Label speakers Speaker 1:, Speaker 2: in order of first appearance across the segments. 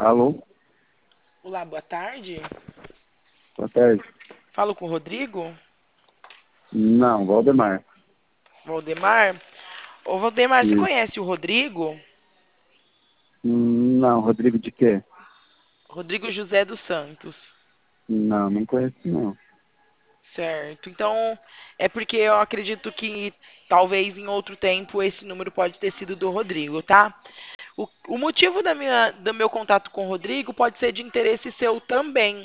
Speaker 1: Alô?
Speaker 2: Olá, boa tarde.
Speaker 1: Boa tarde.
Speaker 2: Falo com o Rodrigo?
Speaker 1: Não, Valdemar.
Speaker 2: Valdemar? Ô, Valdemar, você
Speaker 1: Isso.
Speaker 2: conhece o Rodrigo?
Speaker 1: Não, Rodrigo de quê?
Speaker 2: Rodrigo José dos Santos.
Speaker 1: Não, não conheço não.
Speaker 2: Certo. Então, é porque eu acredito que talvez em outro tempo esse número pode ter sido do Rodrigo, tá? O motivo do meu contato com o Rodrigo pode ser de interesse seu também.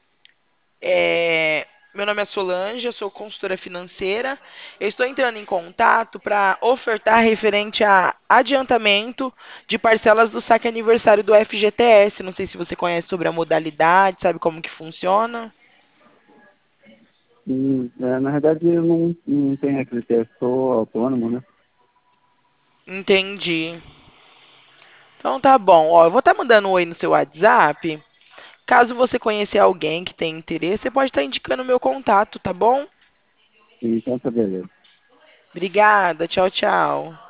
Speaker 2: Meu nome é Solange, eu sou consultora financeira. Eu estou entrando em contato para ofertar referente a adiantamento de parcelas do saque aniversário do FGTS. Não sei se você conhece sobre a modalidade, sabe como que funciona.
Speaker 1: Na verdade, eu não tenho critério, sou autônomo, né?
Speaker 2: Entendi. Então tá bom. Ó, eu vou estar mandando um oi no seu WhatsApp. Caso você conhecer alguém que tem interesse, você pode estar indicando o meu contato, tá bom?
Speaker 1: Então tá beleza.
Speaker 2: Obrigada. Tchau, tchau.